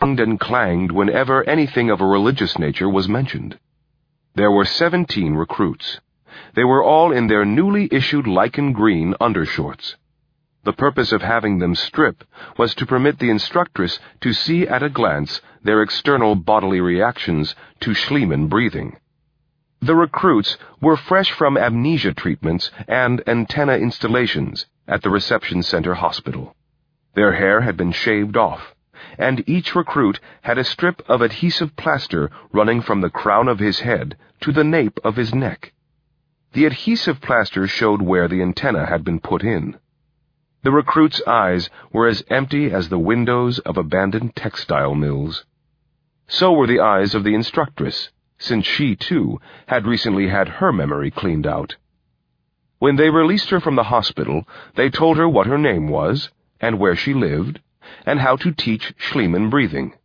and clanged whenever anything of a religious nature was mentioned. There were 17 recruits. They were all in their newly issued lichen green undershorts. The purpose of having them strip was to permit the instructress to see at a glance their external bodily reactions to Schliemann breathing. The recruits were fresh from amnesia treatments and antenna installations at the reception center hospital. Their hair had been shaved off, and each recruit had a strip of adhesive plaster running from the crown of his head to the nape of his neck. The adhesive plaster showed where the antenna had been put in. The recruits' eyes were as empty as the windows of abandoned textile mills. So were the eyes of the instructress, since she, too, had recently had her memory cleaned out. When they released her from the hospital, they told her what her name was, and where she lived, and how to teach Schliemann breathing.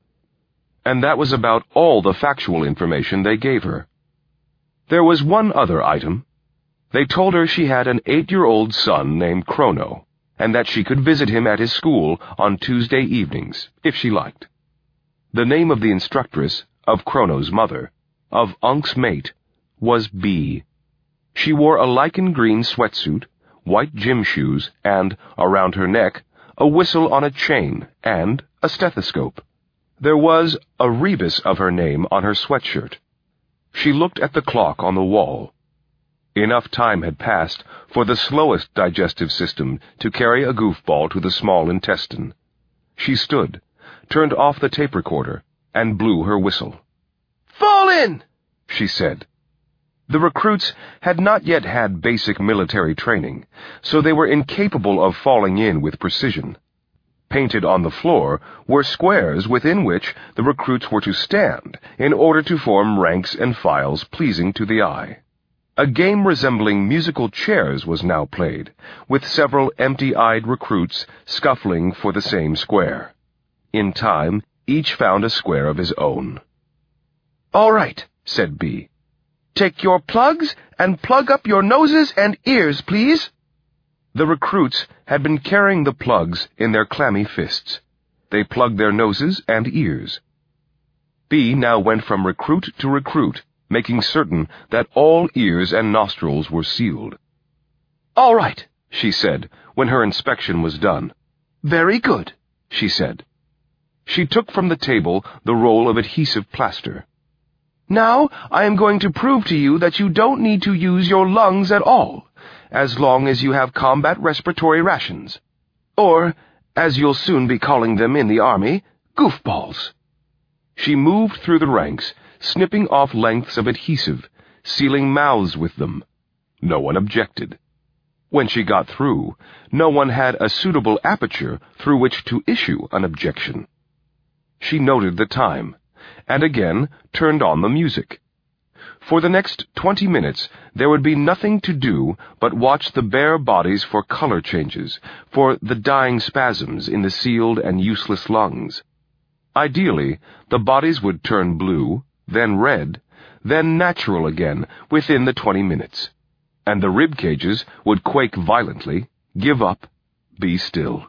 And that was about all the factual information they gave her. There was one other item. They told her she had an 8-year-old son named Chrono, and that she could visit him at his school on Tuesday evenings, if she liked. The name of the instructress, of Chrono's mother, of Unk's mate, was B. She wore a lichen green sweatsuit, white gym shoes, and, around her neck, a whistle on a chain and a stethoscope. There was a rebus of her name on her sweatshirt. She looked at the clock on the wall. Enough time had passed for the slowest digestive system to carry a goofball to the small intestine. She stood, turned off the tape recorder, and blew her whistle. "Fall in!" she said. The recruits had not yet had basic military training, so they were incapable of falling in with precision. Painted on the floor were squares within which the recruits were to stand in order to form ranks and files pleasing to the eye. A game resembling musical chairs was now played, with several empty-eyed recruits scuffling for the same square. In time, each found a square of his own. "All right," said B. "Take your plugs and plug up your noses and ears, please." The recruits had been carrying the plugs in their clammy fists. They plugged their noses and ears. B now went from recruit to recruit, making certain that all ears and nostrils were sealed. "All right," she said, when her inspection was done. "Very good," she said. She took from the table the roll of adhesive plaster. "Now I am going to prove to you that you don't need to use your lungs at all, as long as you have combat respiratory rations. Or, as you'll soon be calling them in the Army, goofballs." She moved through the ranks, snipping off lengths of adhesive, sealing mouths with them. No one objected. When she got through, no one had a suitable aperture through which to issue an objection. She noted the time, and again turned on the music. For the next 20 minutes there would be nothing to do but watch the bare bodies for color changes, for the dying spasms in the sealed and useless lungs. Ideally, the bodies would turn blue, then red, then natural again within the 20 minutes, and the rib cages would quake violently, give up, be still.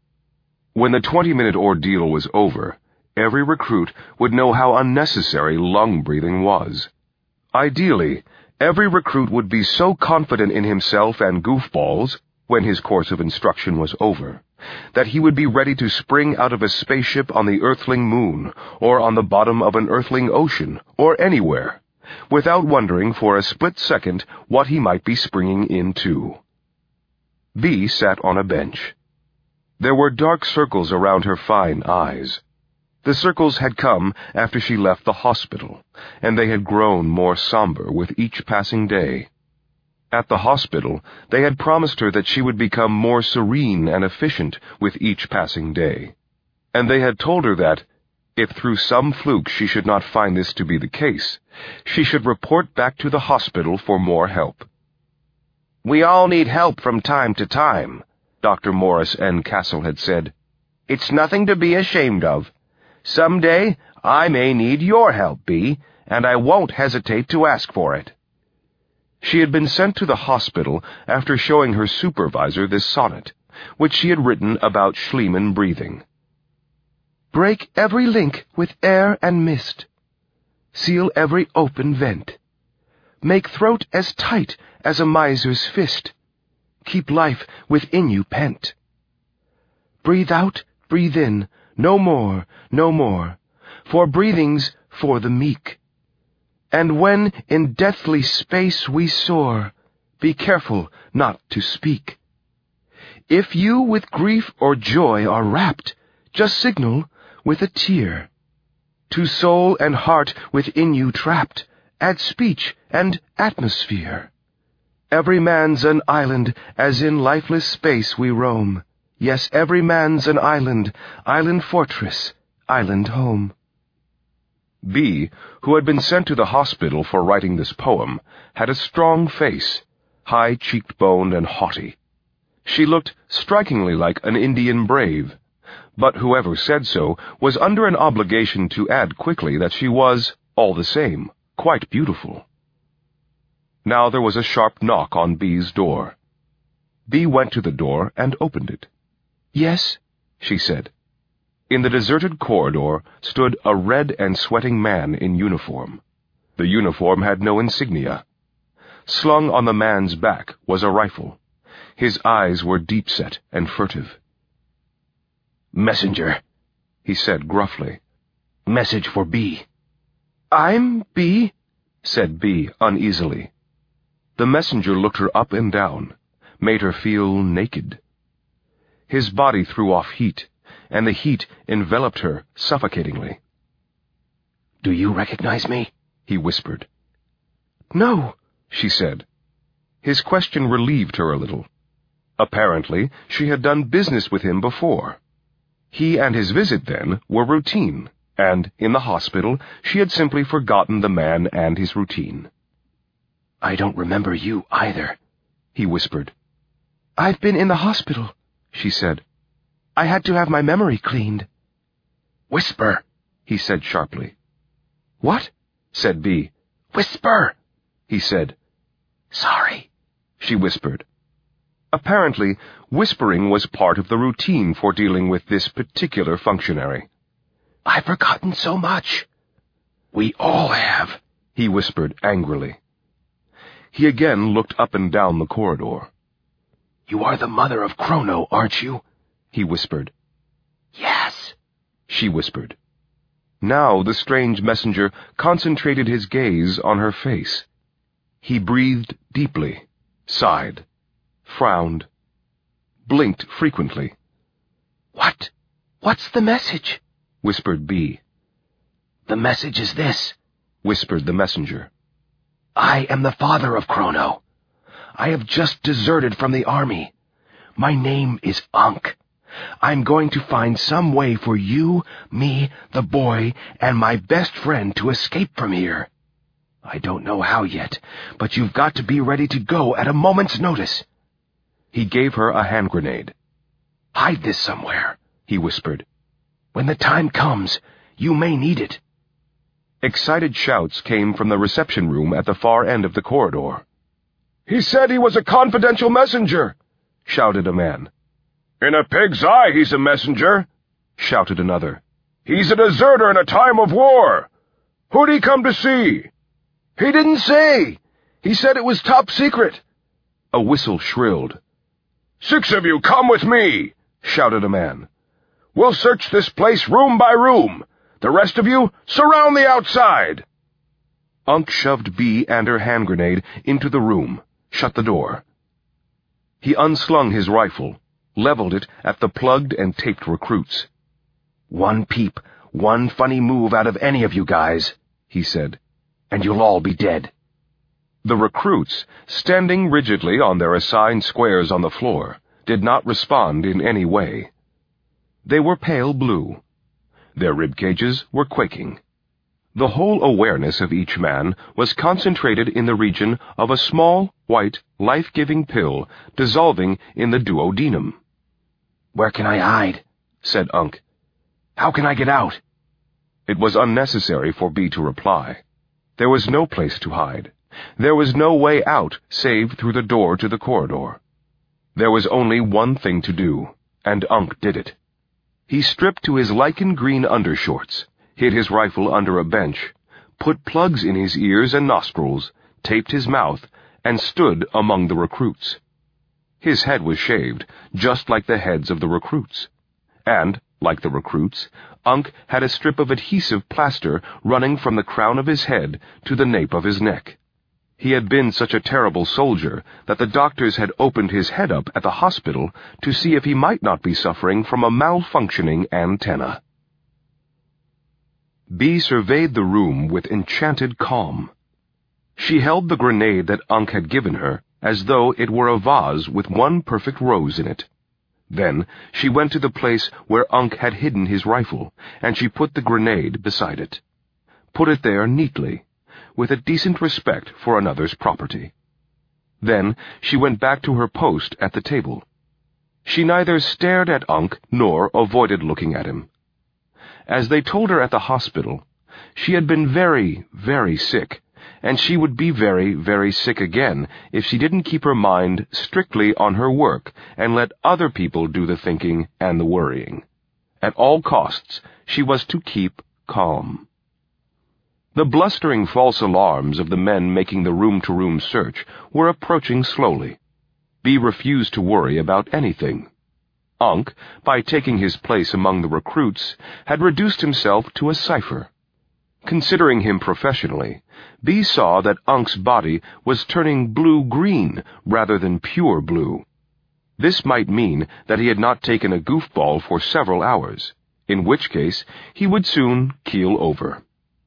When the 20-minute ordeal was over, every recruit would know how unnecessary lung breathing was. Ideally, every recruit would be so confident in himself and goofballs, when his course of instruction was over, that he would be ready to spring out of a spaceship on the Earthling moon, or on the bottom of an Earthling ocean, or anywhere, without wondering for a split second what he might be springing into. B sat on a bench. There were dark circles around her fine eyes. The circles had come after she left the hospital, and they had grown more somber with each passing day. At the hospital, they had promised her that she would become more serene and efficient with each passing day, and they had told her that, if through some fluke she should not find this to be the case, she should report back to the hospital for more help. "We all need help from time to time," Dr. Morris N. Castle had said. "It's nothing to be ashamed of. Some day I may need your help, B, and I won't hesitate to ask for it." She had been sent to the hospital after showing her supervisor this sonnet, which she had written about Schliemann breathing. Break every link with air and mist. Seal every open vent. Make throat as tight as a miser's fist. Keep life within you pent. Breathe out, breathe in, no more, no more, for breathing's for the meek. And when in deathly space we soar, be careful not to speak. If you with grief or joy are rapt, just signal with a tear. To soul and heart within you trapped, add speech and atmosphere. Every man's an island, as in lifeless space we roam. Yes, every man's an island, island fortress, island home. B, who had been sent to the hospital for writing this poem, had a strong face, high-cheekboned and haughty. She looked strikingly like an Indian brave, but whoever said so was under an obligation to add quickly that she was, all the same, quite beautiful. Now there was a sharp knock on B's door. B went to the door and opened it. "Yes," she said. In the deserted corridor stood a red and sweating man in uniform. The uniform had no insignia. Slung on the man's back was a rifle. His eyes were deep-set and furtive. "Messenger," he said gruffly. "Message for B." "I'm B," said B uneasily. The messenger looked her up and down, made her feel naked. His body threw off heat, and the heat enveloped her suffocatingly. "Do you recognize me?" he whispered. "No," she said. His question relieved her a little. Apparently, she had done business with him before. He and his visit, then, were routine, and, in the hospital, she had simply forgotten the man and his routine. "I don't remember you either," he whispered. "I've been in the hospital," she said. "I had to have my memory cleaned." "Whisper," he said sharply. "What?" said B. "Whisper," he said. "Sorry," she whispered. Apparently, whispering was part of the routine for dealing with this particular functionary. "I've forgotten so much." "We all have," he whispered angrily. He again looked up and down the corridor. "You are the mother of Chrono, aren't you?" he whispered. "Yes," she whispered. Now the strange messenger concentrated his gaze on her face. He breathed deeply, sighed, frowned, blinked frequently. What's the message?" whispered B. "The message is this," whispered the messenger. "I am the father of Chrono. I have just deserted from the army. My name is Ankh. I'm going to find some way for you, me, the boy, and my best friend to escape from here. I don't know how yet, but you've got to be ready to go at a moment's notice." He gave her a hand grenade. "Hide this somewhere," he whispered. "When the time comes, you may need it." Excited shouts came from the reception room at the far end of the corridor. "He said he was a confidential messenger," shouted a man. "In a pig's eye he's a messenger," shouted another. "He's a deserter in a time of war. Who'd he come to see?" "He didn't say. He said it was top secret." A whistle shrilled. "6 of you come with me," shouted a man. "We'll search this place room by room. The rest of you, surround the outside." Ankh shoved B and her hand grenade into the room, shut the door. He unslung his rifle, leveled it at the plugged and taped recruits. "One peep, one funny move out of any of you guys," he said, "and you'll all be dead." The recruits, standing rigidly on their assigned squares on the floor, did not respond in any way. They were pale blue. Their rib cages were quaking. The whole awareness of each man was concentrated in the region of a small, white, life-giving pill dissolving in the duodenum. "Where can I hide?" said Ankh. "How can I get out?" It was unnecessary for B to reply. There was no place to hide. There was no way out save through the door to the corridor. There was only one thing to do, and Ankh did it. He stripped to his lichen green undershorts, hid his rifle under a bench, put plugs in his ears and nostrils, taped his mouth, and stood among the recruits. His head was shaved, just like the heads of the recruits. And, like the recruits, Unk had a strip of adhesive plaster running from the crown of his head to the nape of his neck. He had been such a terrible soldier that the doctors had opened his head up at the hospital to see if he might not be suffering from a malfunctioning antenna. Bee surveyed the room with enchanted calm. She held the grenade that Unk had given her as though it were a vase with one perfect rose in it. Then she went to the place where Unk had hidden his rifle, and she put the grenade beside it. Put it there neatly, with a decent respect for another's property. Then she went back to her post at the table. She neither stared at Unk nor avoided looking at him. As they told her at the hospital, she had been very, very sick, and she would be very, very sick again if she didn't keep her mind strictly on her work and let other people do the thinking and the worrying. At all costs, she was to keep calm. The blustering false alarms of the men making the room-to-room search were approaching slowly. Bee refused to worry about anything. Unk, by taking his place among the recruits, had reduced himself to a cipher. Considering him professionally, Bee saw that Unk's body was turning blue-green rather than pure blue. This might mean that he had not taken a goofball for several hours, in which case he would soon keel over.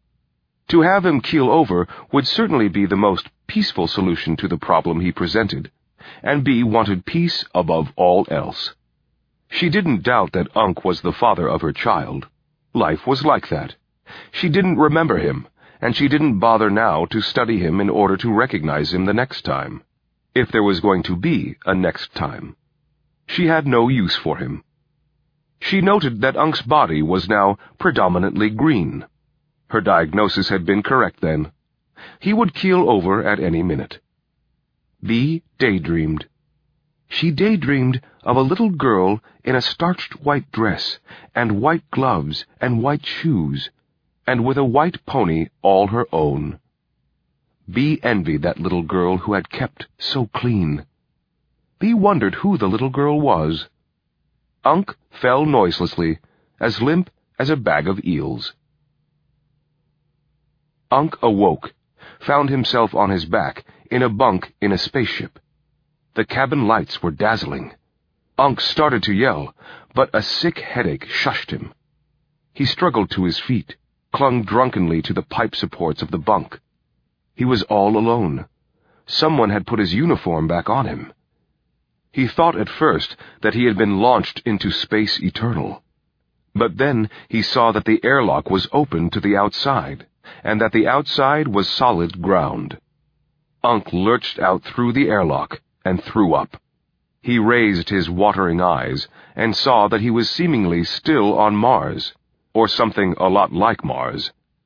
To have him keel over would certainly be the most peaceful solution to the problem he presented, and Bee wanted peace above all else. She didn't doubt that Unk was the father of her child. Life was like that. She didn't remember him, and she didn't bother now to study him in order to recognize him the next time, if there was going to be a next time. She had no use for him. She noted that Unk's body was now predominantly green. Her diagnosis had been correct then. He would keel over at any minute. Bee daydreamed. She daydreamed of a little girl in a starched white dress and white gloves and white shoes, and with a white pony all her own. Bee envied that little girl who had kept so clean. Bee wondered who the little girl was. Unk fell noiselessly, as limp as a bag of eels. Unk awoke, found himself on his back in a bunk in a spaceship. The cabin lights were dazzling. Unk started to yell, but a sick headache shushed him. He struggled to his feet, clung drunkenly to the pipe supports of the bunk. He was all alone. Someone had put his uniform back on him. He thought at first that he had been launched into space eternal. But then he saw that the airlock was open to the outside, and that the outside was solid ground. Unk lurched out through the airlock and threw up. He raised his watering eyes and saw that he was seemingly still on Mars, or something a lot like Mars.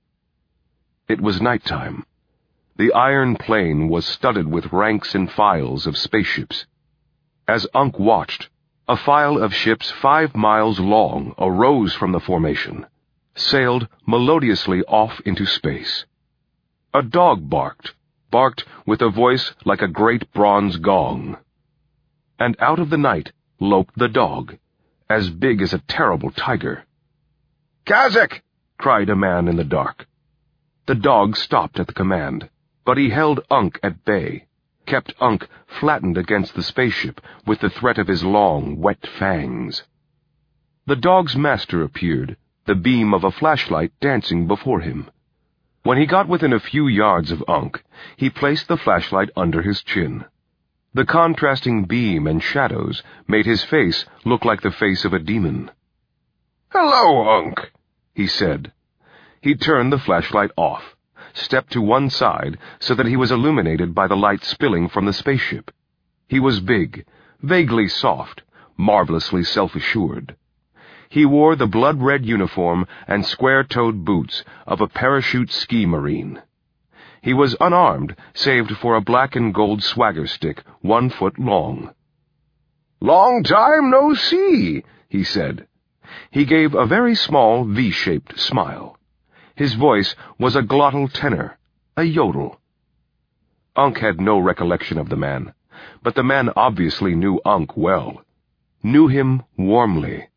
It was nighttime. The iron plain was studded with ranks and files of spaceships. As Unk watched, a file of ships 5 miles long arose from the formation, sailed melodiously off into space. A dog barked with a voice like a great bronze gong. And out of the night loped the dog, as big as a terrible tiger. "Kazakh!" cried a man in the dark. The dog stopped at the command, but he held Unk at bay, kept Unk flattened against the spaceship with the threat of his long, wet fangs. The dog's master appeared, the beam of a flashlight dancing before him. When he got within a few yards of Unk, he placed the flashlight under his chin. The contrasting beam and shadows made his face look like the face of a demon. "Hello, Unk," he said. He turned the flashlight off, stepped to one side so that he was illuminated by the light spilling from the spaceship. He was big, vaguely soft, marvelously self-assured. He wore the blood-red uniform and square-toed boots of a parachute ski marine. He was unarmed, save for a black and gold swagger stick 1 foot long. "Long time no see," he said. He gave a very small V-shaped smile. His voice was a glottal tenor, a yodel. Unc had no recollection of the man, but the man obviously knew Unc well, knew him warmly.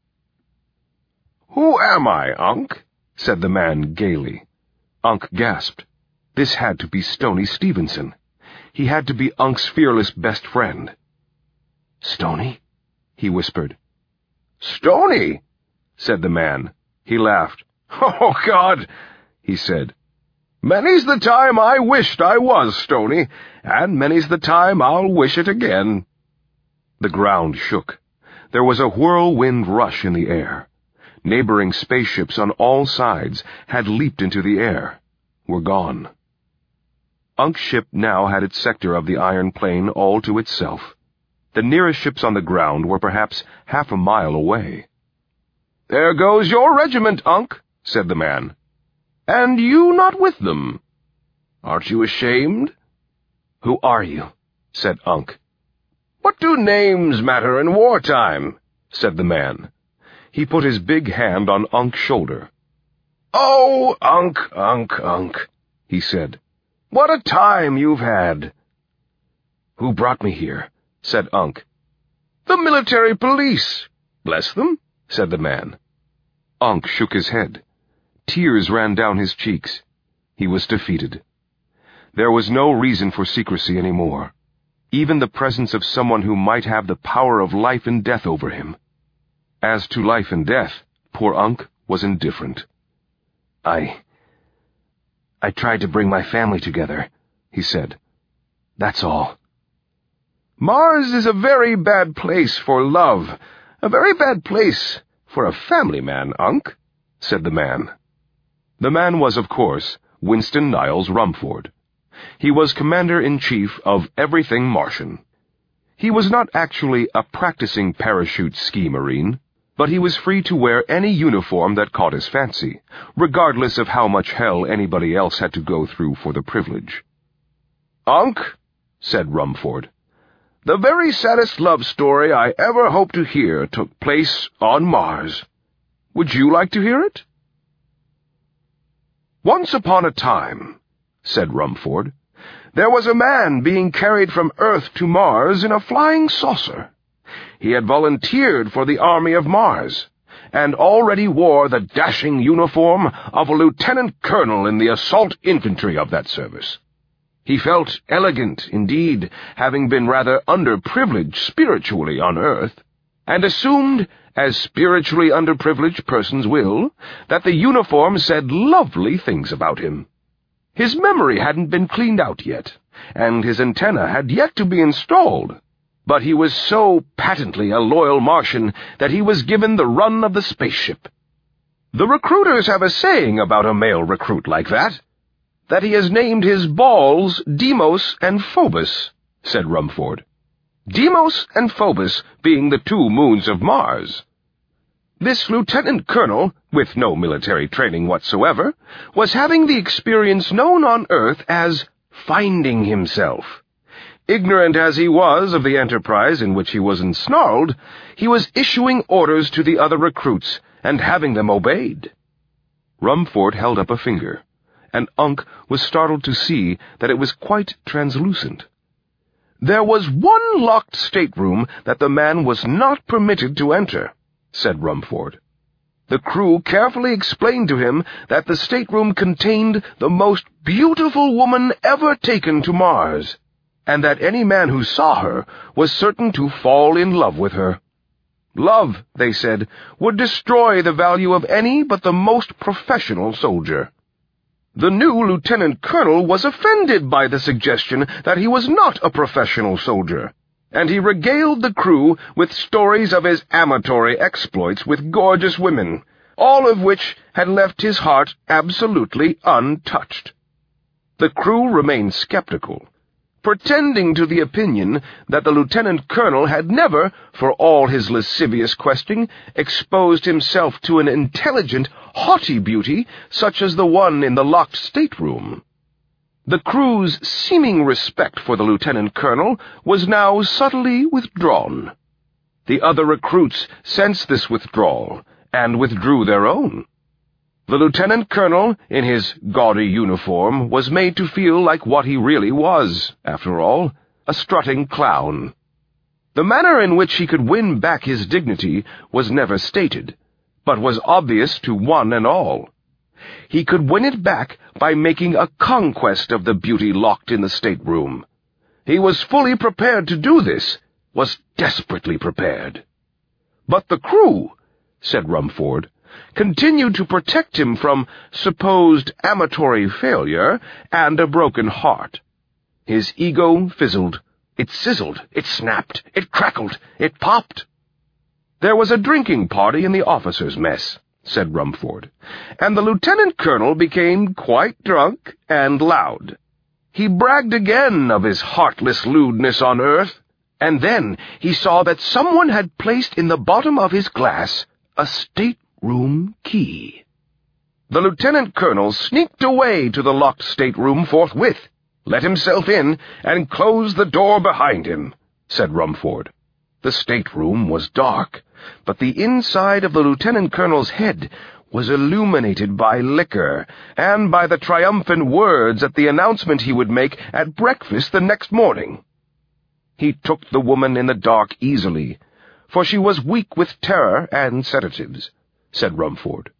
"Who am I, Unc?" said the man gaily. Unc gasped. This had to be Stony Stevenson. He had to be Unc's fearless best friend. "Stony?" he whispered. "Stony?" said the man. He laughed. "Oh, God," he said. "Many's the time I wished I was Stony, and many's the time I'll wish it again." The ground shook. There was a whirlwind rush in the air. Neighboring spaceships on all sides had leaped into the air, were gone. Unc's ship now had its sector of the Iron Plain all to itself. The nearest ships on the ground were perhaps half a mile away. "There goes your regiment, Unc," said the man. "And you not with them. Aren't you ashamed?" "Who are you?" said Unc. "What do names matter in wartime?" said the man. He put his big hand on Unc's shoulder. "Oh, Unc, he said. "What a time you've had." "Who brought me here?" said Unc. "The military police, bless them," said the man. Unc shook his head. Tears ran down his cheeks. He was defeated. There was no reason for secrecy any more, even the presence of someone who might have the power of life and death over him. As to life and death, poor Unc was indifferent. I tried to bring my family together," he said. "That's all." "Mars is a very bad place for love, a very bad place for a family man, Unc," said the man. The man was, of course, Winston Niles Rumford. He was Commander-in-Chief of everything Martian. He was not actually a practicing parachute ski marine, but he was free to wear any uniform that caught his fancy, regardless of how much hell anybody else had to go through for the privilege. "Unc," said Rumford, "the very saddest love story I ever hoped to hear took place on Mars. Would you like to hear it?" "Once upon a time," said Rumford, "there was a man being carried from Earth to Mars in a flying saucer. He had volunteered for the Army of Mars, and already wore the dashing uniform of a lieutenant colonel in the assault infantry of that service. He felt elegant, indeed, having been rather underprivileged spiritually on Earth, and assumed, as spiritually underprivileged persons will, that the uniform said lovely things about him. His memory hadn't been cleaned out yet, and his antenna had yet to be installed, but he was so patently a loyal Martian that he was given the run of the spaceship. The recruiters have a saying about a male recruit like that he has named his balls Deimos and Phobos," said Rumford. "Deimos and Phobos being the two moons of Mars. This lieutenant colonel, with no military training whatsoever, was having the experience known on Earth as finding himself. Ignorant as he was of the enterprise in which he was ensnarled, he was issuing orders to the other recruits and having them obeyed." Rumford held up a finger, and Unc was startled to see that it was quite translucent. "There was one locked stateroom that the man was not permitted to enter," said Rumford. "The crew carefully explained to him that the stateroom contained the most beautiful woman ever taken to Mars, and that any man who saw her was certain to fall in love with her. Love, they said, would destroy the value of any but the most professional soldier. The new lieutenant colonel was offended by the suggestion that he was not a professional soldier, and he regaled the crew with stories of his amatory exploits with gorgeous women, all of which had left his heart absolutely untouched. The crew remained skeptical, pretending to the opinion that the lieutenant colonel had never, for all his lascivious questing, exposed himself to an intelligent, haughty beauty such as the one in the locked stateroom. The crew's seeming respect for the lieutenant colonel was now subtly withdrawn. The other recruits sensed this withdrawal, and withdrew their own. The lieutenant colonel, in his gaudy uniform, was made to feel like what he really was, after all, a strutting clown. The manner in which he could win back his dignity was never stated, but was obvious to one and all. He could win it back by making a conquest of the beauty locked in the stateroom. He was fully prepared to do this, was desperately prepared. But the crew, said Rumford, continued to protect him from supposed amatory failure and a broken heart. His ego fizzled. It sizzled, it snapped, it crackled, it popped. There was a drinking party in the officers' mess, said Rumford, and the lieutenant colonel became quite drunk and loud. He bragged again of his heartless lewdness on earth, and then he saw that someone had placed in the bottom of his glass a stateroom key. The lieutenant colonel sneaked away to the locked stateroom forthwith, let himself in, and closed the door behind him, said Rumford. The stateroom was dark, but the inside of the lieutenant colonel's head was illuminated by liquor and by the triumphant words at the announcement he would make at breakfast the next morning. He took the woman in the dark easily, for she was weak with terror and sedatives, said Rumford.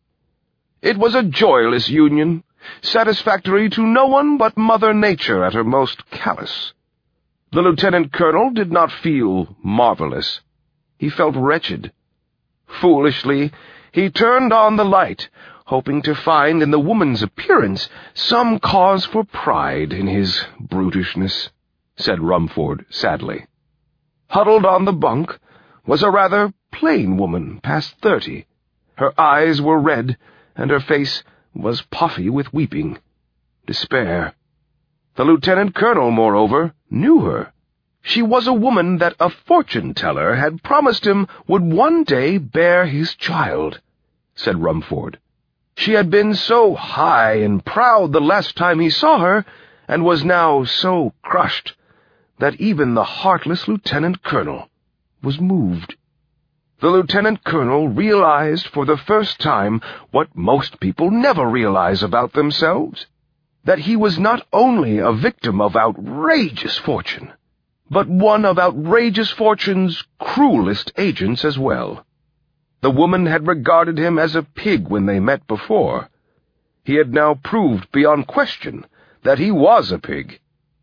It was a joyless union, satisfactory to no one but Mother Nature at her most callous. The lieutenant colonel did not feel marvelous. He felt wretched. Foolishly, he turned on the light, hoping to find in the woman's appearance some cause for pride in his brutishness, said Rumford sadly. Huddled on the bunk was a rather plain woman past 30. Her eyes were red, and her face was puffy with weeping. Despair. The lieutenant colonel, moreover, knew her. She was a woman that a fortune-teller had promised him would one day bear his child, said Rumford. She had been so high and proud the last time he saw her, and was now so crushed, that even the heartless lieutenant colonel was moved. The lieutenant colonel realized for the first time what most people never realize about themselves, that he was not only a victim of outrageous fortune, but one of outrageous fortune's cruelest agents as well. The woman had regarded him as a pig when they met before. He had now proved beyond question that he was a pig.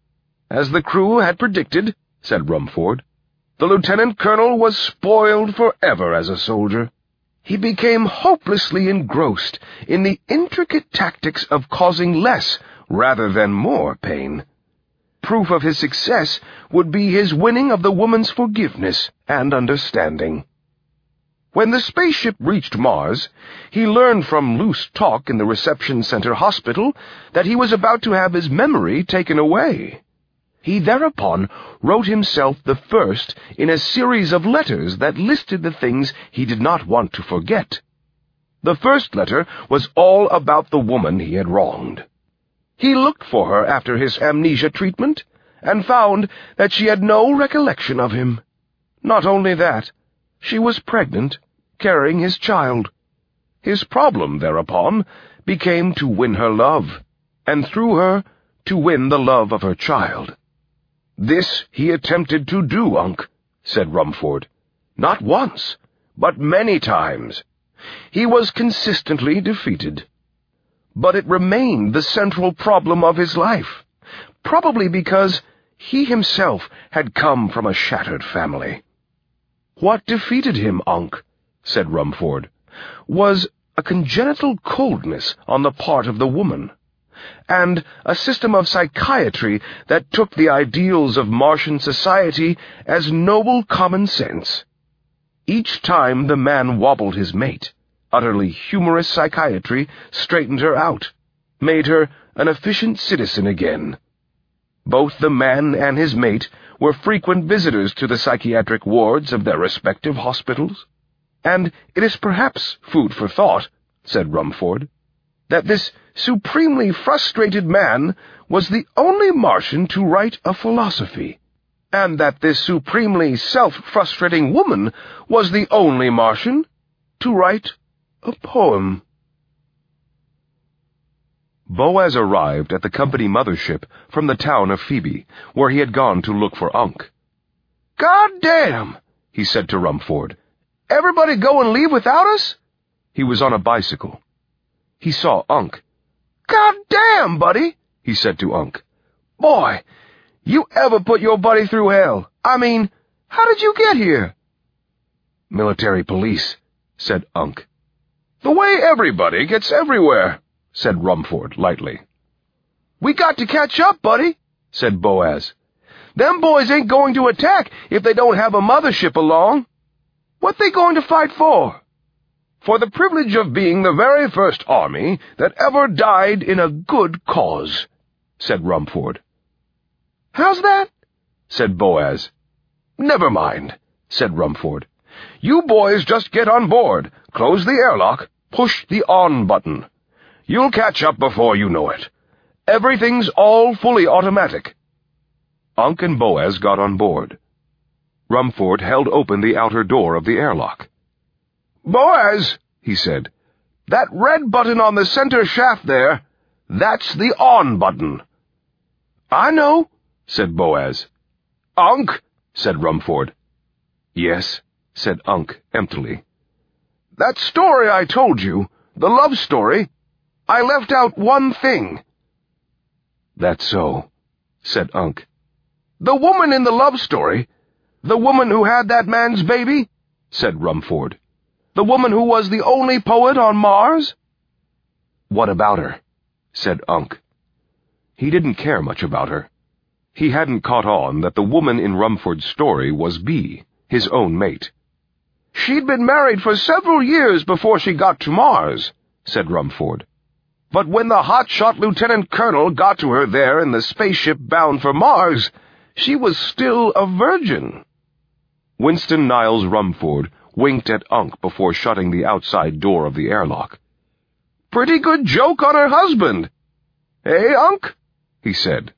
As the crew had predicted, said Rumford, the lieutenant colonel was spoiled forever as a soldier. He became hopelessly engrossed in the intricate tactics of causing less rather than more pain. Proof of his success would be his winning of the woman's forgiveness and understanding. When the spaceship reached Mars, he learned from loose talk in the reception center hospital that he was about to have his memory taken away. He thereupon wrote himself the first in a series of letters that listed the things he did not want to forget. The first letter was all about the woman he had wronged. He looked for her after his amnesia treatment, and found that she had no recollection of him. Not only that, she was pregnant, carrying his child. His problem, thereupon, became to win her love, and through her, to win the love of her child. This he attempted to do, Unc, said Rumford. Not once, but many times. He was consistently defeated. But it remained the central problem of his life, probably because he himself had come from a shattered family. What defeated him, Unc, said Rumford, was a congenital coldness on the part of the woman, and a system of psychiatry that took the ideals of Martian society as noble common sense. Each time the man wobbled his mate, utterly humorous psychiatry straightened her out, made her an efficient citizen again. Both the man and his mate were frequent visitors to the psychiatric wards of their respective hospitals, and it is perhaps food for thought, said Rumford, that this supremely frustrated man was the only Martian to write a philosophy, and that this supremely self-frustrating woman was the only Martian to write a poem. Boaz arrived at the company mothership from the town of Phoebe, where he had gone to look for Unk. "God damn," he said to Rumford. "Everybody go and leave without us?" He was on a bicycle. He saw Unk. "God damn, buddy," he said to Unk. "Boy, you ever put your buddy through hell? I mean, how did you get here?" "Military police," said Unk. "The way everybody gets everywhere," said Rumford lightly. "We got to catch up, buddy," said Boaz. "Them boys ain't going to attack if they don't have a mothership along. What they going to fight for?" "For the privilege of being the very first army that ever died in a good cause," said Rumford. "How's that?" said Boaz. "Never mind," said Rumford. "You boys just get on board, close the airlock, push the on button. You'll catch up before you know it. Everything's all fully automatic." Unk and Boaz got on board. Rumford held open the outer door of the airlock. "Boaz," he said, "that red button on the center shaft there, that's the on button." "I know," said Boaz. "Unk," said Rumford. "Yes," said Unk emptily. "That story I told you, the love story, I left out one thing." "That's so," said Unk. "The woman in the love story, the woman who had that man's baby," said Rumford. "The woman who was the only poet on Mars?" "What about her?" said Unk. He didn't care much about her. He hadn't caught on that the woman in Rumford's story was Bee, his own mate. "She'd been married for several years before she got to Mars," said Rumford. "But when the hotshot lieutenant colonel got to her there in the spaceship bound for Mars, she was still a virgin." Winston Niles Rumford winked at Unk before shutting the outside door of the airlock. "Pretty good joke on her husband. Eh, Unk?" he said.